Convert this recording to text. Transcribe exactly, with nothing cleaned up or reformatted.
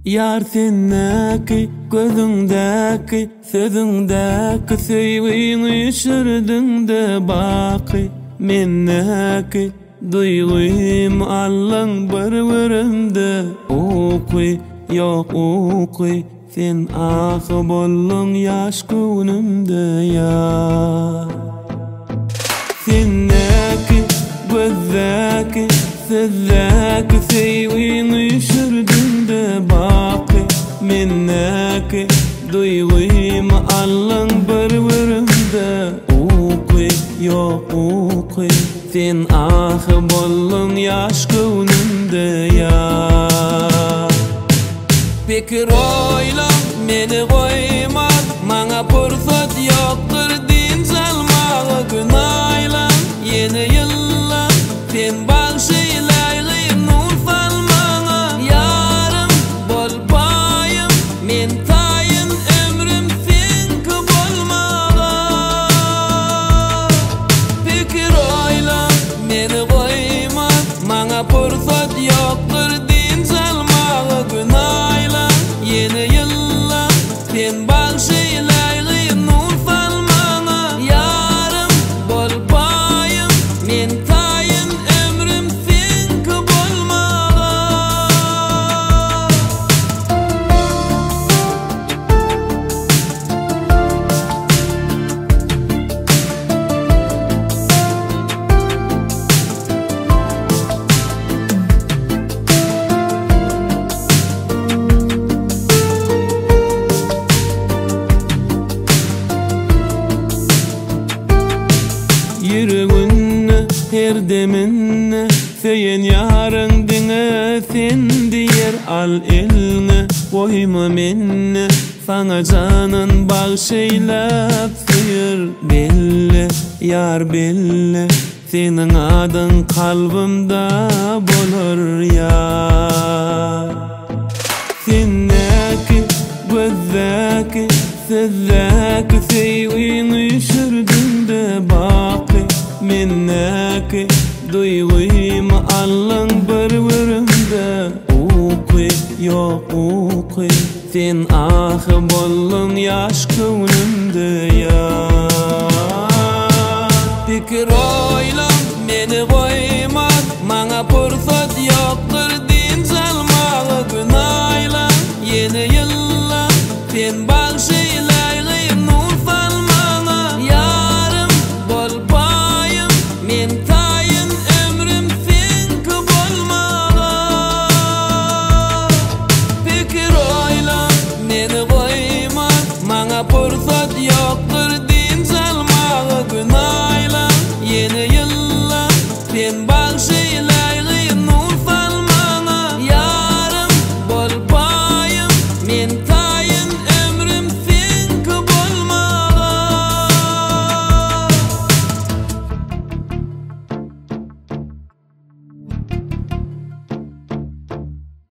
Yar sennäki, gözüňdäki, sözüňdäki söýgüň üşürdüňde baky. Mennäki, duýgym allaň bir-birimde okuy, ýok okuy. Sen ahy boldun ýaş günümde ýar. Sennäki, gözäki, sözäki söýgüň üşürdüňde baky. Mennäki, duýgym allaň bir-birimde okuy, ýok okuy. Sen ahy boldun ýaş günümde ýar. Pikir oýlap meni goýma, maňa pursat ýokdur din salmaga günaýlan. Ýene ýyllar sen bagşylaýly nur salmaga. Ýarym bolbaýym, men taýyn ömrüm senki bolmaga. Pikir oýlap meni goýma, maňa pursat ýokdur din salmaga günaýlan. Yeni yıllar sen bagşylaýly nur salmaga. Ýarym bolbaýym, men taýyn ömrüm senki bolmaga. Yüreğinne, her deminne, seyen yarın dine, sen diyer al eline, koyma menne, sana canın bağışıylap sıyır. Belli, yar belli, senin adın kalbimde bolur yar. Sennäki, gözäki, sözäki söýgüň üşürdüňde baky. Mennäki, duýgym allaň bir-birimde okuy, ýok okuy. Sen ahy boldun ýaş günümde ýar. Pikir oýlap meni goý